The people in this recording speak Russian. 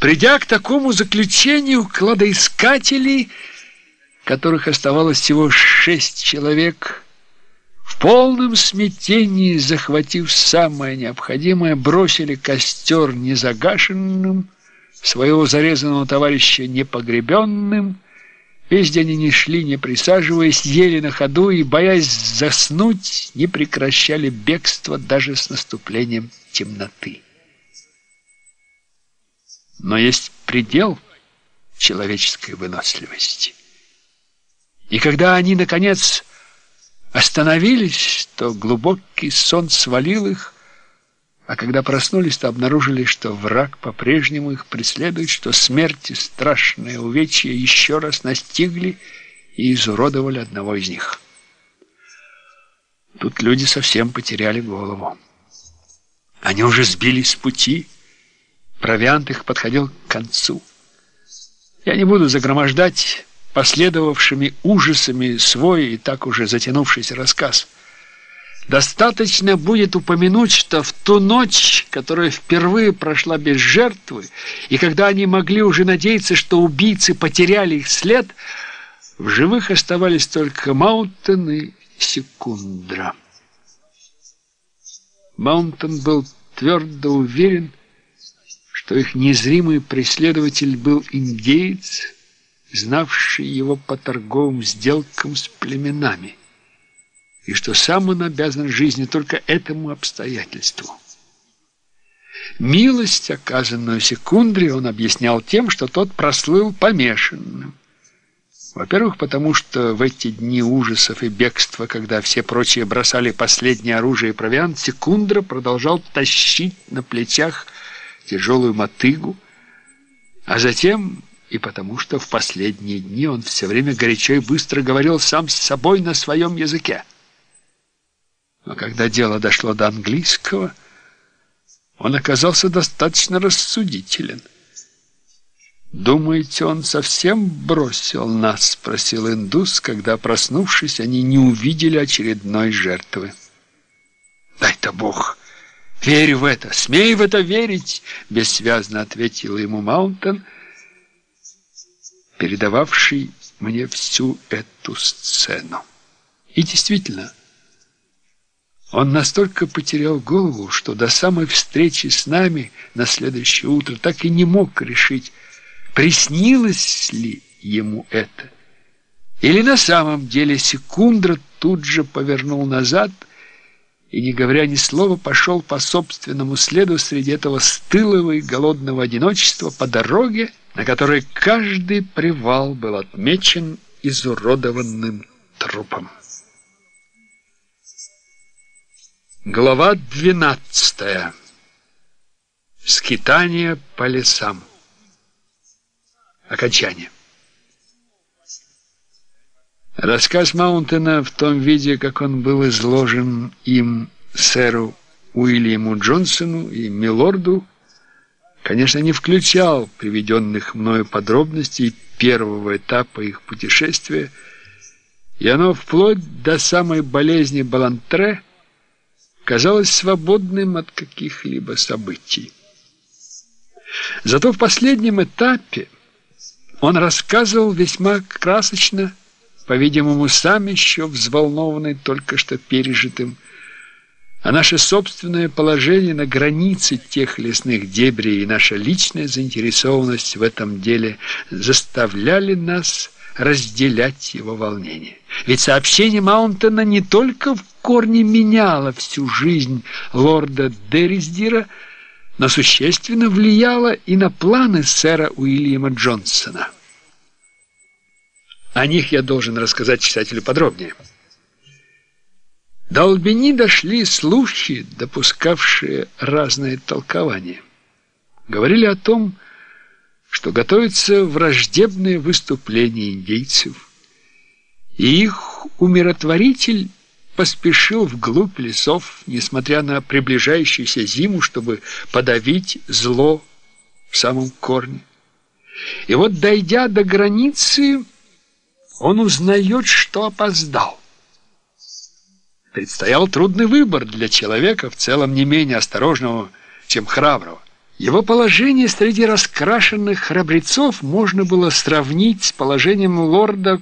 Придя к такому заключению, кладоискатели, которых оставалось всего 6 человек, в полном смятении, захватив самое необходимое, бросили костер незагашенным, своего зарезанного товарища непогребенным. Весь день они шли, не присаживаясь, ели на ходу и, боясь заснуть, не прекращали бегство даже с наступлением темноты. Но есть предел человеческой выносливости. И когда они, наконец, остановились, то глубокий сон свалил их, а когда проснулись, то обнаружили, что враг по-прежнему их преследует, что смерть и страшные увечья еще раз настигли и изуродовали одного из них. Тут люди совсем потеряли голову. Они уже сбились с пути, провиант их подходил к концу. Я не буду загромождать последовавшими ужасами свой и так уже затянувшийся рассказ. Достаточно будет упомянуть, что в ту ночь, которая впервые прошла без жертвы, и когда они могли уже надеяться, что убийцы потеряли их след, в живых оставались только Маунтен и Секундра. Маунтен был твердо уверен, что их незримый преследователь был индеец, знавший его по торговым сделкам с племенами, и что сам он обязан жизни только этому обстоятельству. Милость, оказанную Секундре, он объяснял тем, что тот прослыл помешанным. Во-первых, потому что в эти дни ужасов и бегства, когда все прочие бросали последнее оружие и провиант, Секундра продолжал тащить на плечах тяжелую мотыгу, а затем и потому, что в последние дни он все время горячо и быстро говорил сам с собой на своем языке. Но когда дело дошло до английского, он оказался достаточно рассудителен. «Думаете, он совсем бросил нас?» — спросил индус, когда, проснувшись, они не увидели очередной жертвы. «Дай-то Бог! Верю в это! Смей в это верить!» — бессвязно ответил ему Маунтен, передававший мне всю эту сцену. И действительно, он настолько потерял голову, что до самой встречи с нами на следующее утро так и не мог решить, приснилось ли ему это. Или на самом деле Секундра тут же повернул назад и, не говоря ни слова, пошел по собственному следу среди этого стылого и голодного одиночества по дороге, на которой каждый привал был отмечен изуродованным трупом. Глава 12. Скитание по лесам. Окончание. Рассказ Маунтена в том виде, как он был изложен им сэру Уильяму Джонсону и милорду, конечно, не включал приведенных мною подробностей первого этапа их путешествия, и оно вплоть до самой болезни Балантре казалось свободным от каких-либо событий. Зато в последнем этапе он рассказывал весьма красочно, по-видимому, сам еще взволнованный только что пережитым, а наше собственное положение на границе тех лесных дебрей и наша личная заинтересованность в этом деле заставляли нас разделять его волнение. Ведь сообщение Маунтена не только в корне меняло всю жизнь лорда Деррисдира, но существенно влияло и на планы сэра Уильяма Джонсона. О них я должен рассказать читателю подробнее. До Албини дошли слухи, допускавшие разные толкования. Говорили о том, что готовится враждебное выступление индейцев, и их умиротворитель поспешил вглубь лесов, несмотря на приближающуюся зиму, чтобы подавить зло в самом корне. И вот, дойдя до границы, он узнает, что опоздал. Предстоял трудный выбор для человека, в целом не менее осторожного, чем храброго. Его положение среди раскрашенных храбрецов можно было сравнить с положением лорда